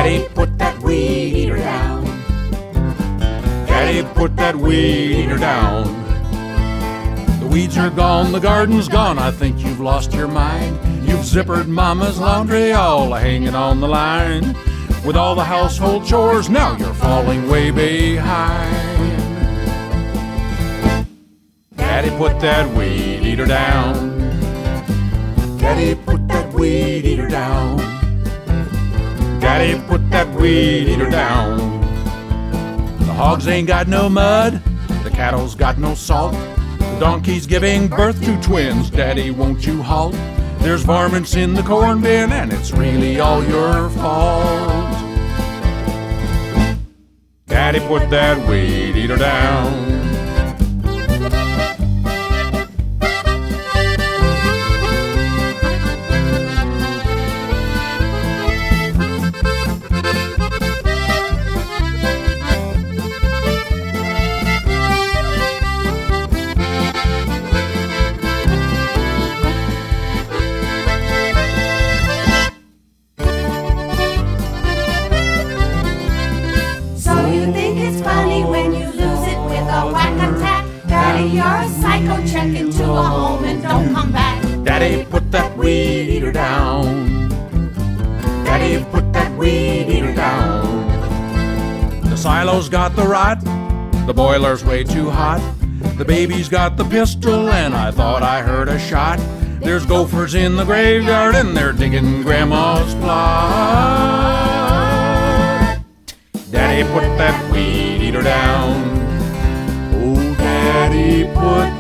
Daddy, put that weed eater down. Daddy, put that weed eater down. The weeds are gone, the garden's gone, I think you've lost your mind. You've zippered Mama's laundry, all hanging on the line. With all the household chores, now you're falling way behind. Daddy, put that weed eater down. Daddy, put that weed eater down. Daddy, put that weed eater down. The hogs ain't got no mud, the cattle's got no salt. The donkey's giving birth to twins, Daddy, won't you halt? There's varmints in the corn bin, and it's really all your fault. Daddy, put that weed eater down. You're a psycho, check into a home and don't come back. Daddy, put that weed eater down. Daddy, put that weed eater down. The silo's got the rot, the boiler's way too hot. The baby's got the pistol, and I thought I heard a shot. There's gophers in the graveyard, and they're digging Grandma's plot. Daddy, put that weed eater down. Daddy, put